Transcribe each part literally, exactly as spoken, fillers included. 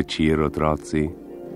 večer, otroci.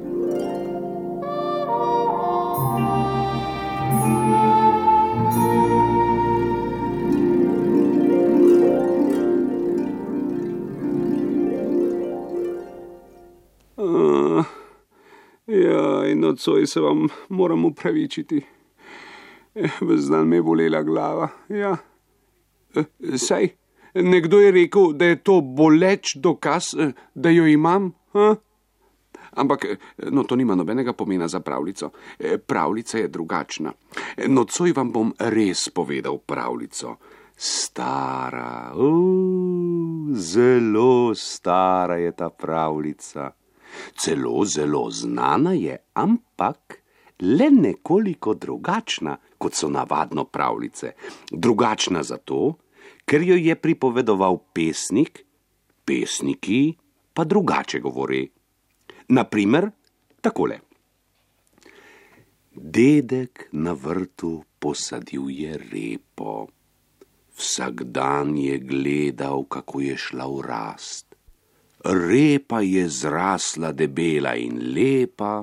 Uh, ja, in nocoj se vam moram upravičiti. Ves dan me je bolela glava. Ja. Saj, nekdo je rekel, da je to boleč dokaz, da jo imam. Ha? Ampak, no, to nima nobenega pomena za pravljico. Pravljica je drugačna. Nocoj vam bom res povedal pravljico. Stara, uh, zelo stara je ta pravljica. Celo zelo znana je, ampak le nekoliko drugačna, kot so navadno pravljice. Drugačna zato, ker jo je pripovedoval pesnik, pesniki pa drugače govore. Naprimer, takole. Dedek na vrtu posadil je repo. Vsak dan je gledal, kako je šla v rast. Repa je zrasla debela in lepa.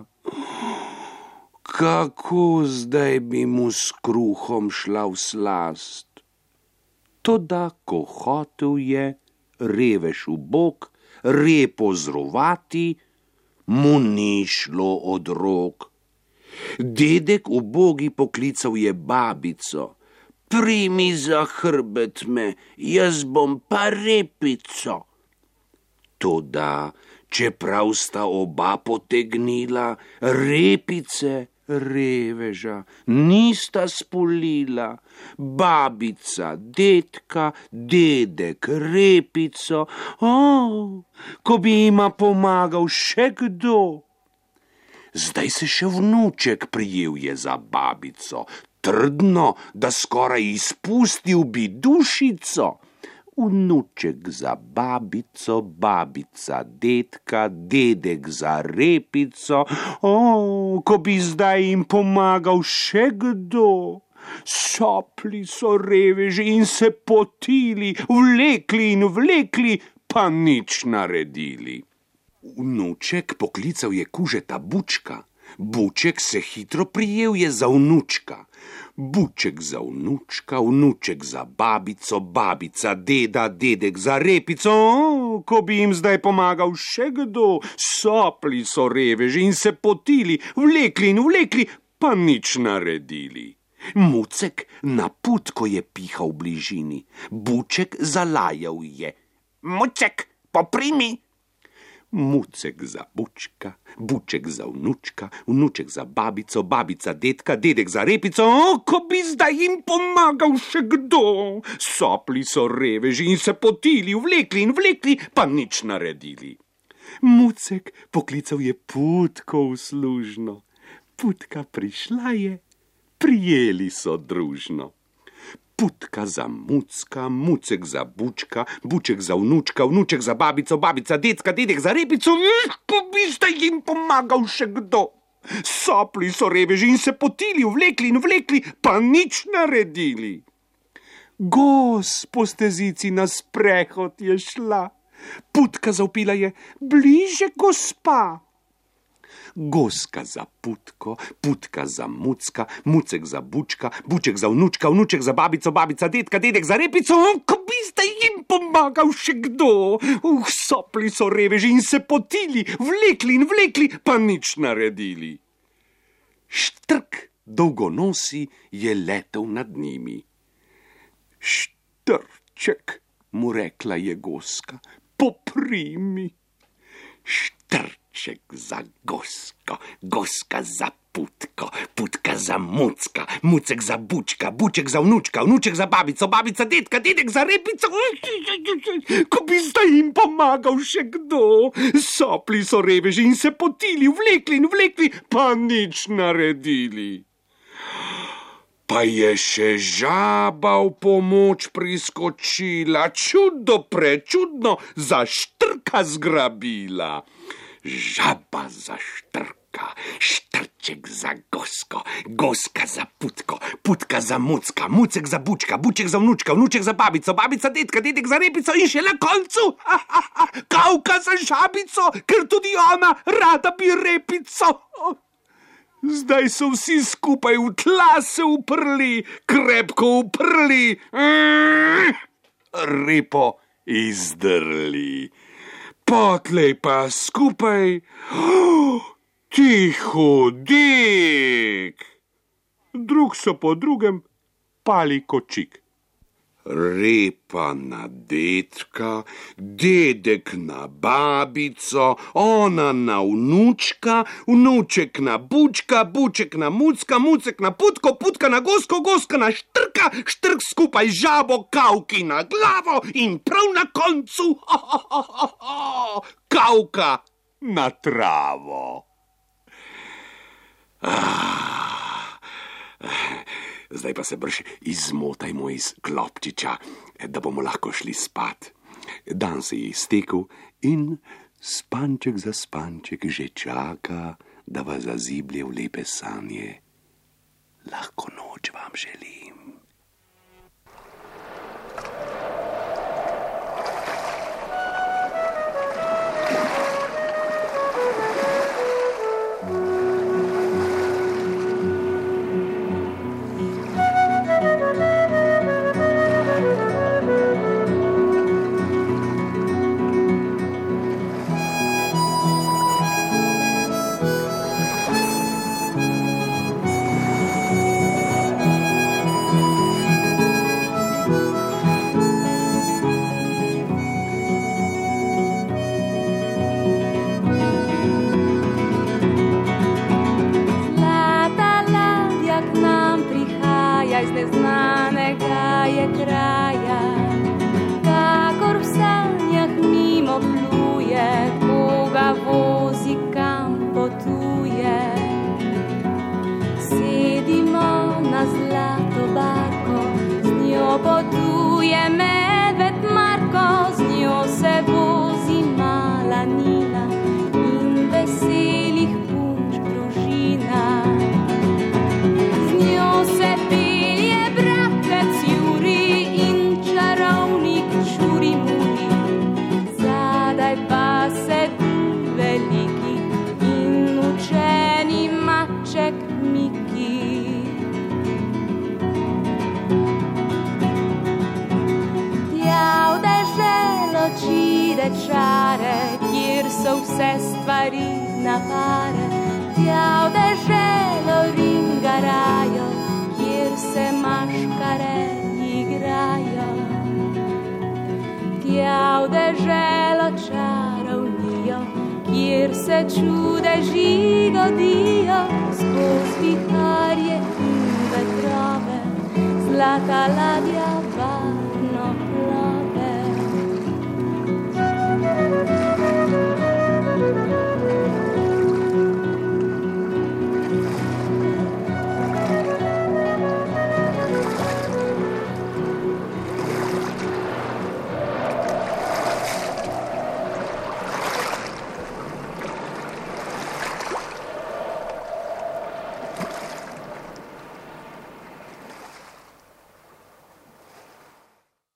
Kako zdaj bi mu s kruhom šla v slast? Toda, ko hotel je, revež v bok, repo zrovati, mu ni šlo od rok. Dedek ubogi poklical je babico. Primi za hrbet me, jaz bom pa repico. Toda, čeprav sta oba potegnila, repice reveža nista spolila. Babica, dedka, dedek, repico, oh, ko bi jima pomagal še kdo. Zdaj se še vnuček prijel je za babico, trdno, da skoraj izpustil bi dušico. Vnuček za babico, babica, dedka, dedek za repico, oh, ko bi zdaj jim pomagal še kdo. Sopli so reveži in se potili, vlekli in vlekli, pa nič naredili. Vnuček poklical je kužeta Bučka. Buček se hitro prijel je za vnučka. Buček za vnučka, vnuček za babico, babica, deda, dedek za repico, oh, ko bi jim zdaj pomagal še kdo. Sopli so reveži in se potili, vlekli in vlekli, pa nič naredili. Mucek na putko je pihal v bližini. Buček zalajal je. Mucek, poprimi! Mucek za Bučka, Buček za vnučka, vnuček za babico, babica, dedka, dedek za repico, oh, ko bi zdaj jim pomagal še kdo. Sopli so reveži in se potili, vlekli in vlekli, pa nič naredili. Mucek poklical je Putko v služno. Putka prišla je, prijeli so družno. Putka za Mucka, Mucek za Bučka, Buček za vnučka, vnuček za babico, babica, dedka, dedek za repico, ko bi zdaj jim pomagal še kdo. Sopli so reveži in se potili, vlekli in vlekli, pa nič naredili. Gos po stezici na sprehod je šla. Putka zavpila je, bliže, gospa. Goska za Putko, Putka za Mucka, Mucek za Bučka, Buček za vnučka, vnuček za babico, babica, dedka, dedek za repico, ko bi zdaj jim pomagal še kdo. Uh, sopli so reveži in se potili, vlekli in vlekli, pa nič naredili. Štrk dolgonosi je letel nad njimi. Štrček, mu rekla je Goska, poprimi. Štrček za Gosko, Goska za Putko, Putka za Mucka, Mucek za Bučka, Buček za vnučka, vnuček za babico, babica, dedka, dedek za repico, ko bi zdaj jim pomagal še kdo. Sopli so reveži in se potili, vlekli in vlekli, pa nič naredili. Pa je še žaba v pomoč priskočila, čudno prečudno za Štrka zgrabila. Žaba za Štrka mucka, štrček za gosko, goska za putko, putka za mucka, mucek za bučka, buček za vnučka, vnuček za babico, babica detka, dedek za repico in še na koncu ha, ha, ha, kavka za žabico, ker tudi ona rada bi repico. Zdaj so vsi skupaj v tla se uprli, krepko uprli, repo izdrli. Potlej pa skupaj, oh, ti hudik. Drug so po drugem pali kočik. Repa na dedka, dedek na babico, ona na vnučka, vnuček na bučka, buček na mucka, mucek na putko, putka na gosko, goska na štrka, štrk skupaj žabo, kavki na glavo in prav na koncu oh, oh, oh, oh, oh, kavka na travo. Ah. Zdaj pa se brž izmotajmo iz klopčiča, da bomo lahko šli spat. Dan se je iztekel in spanček za spanček že čaka, da vas zaziblje v lepe sanje. Lahko noč vam želim. Iz neznanega je kraja, kakor v sanjah mimo pluje, koga vozi, kam potuje. Sedimo na zlato barko, z njo potuje medved Marko, z njo se vozi mala Nina in veselih punčk družina. Z njo se čare, kjer so vse stvari na pare, tja v deželo ringarajo, kjer se maškare igrajo. Tja v deželo čarovnijo, kjer se čudeži godijo, skozi viharje in vetrove, zlata ladja va.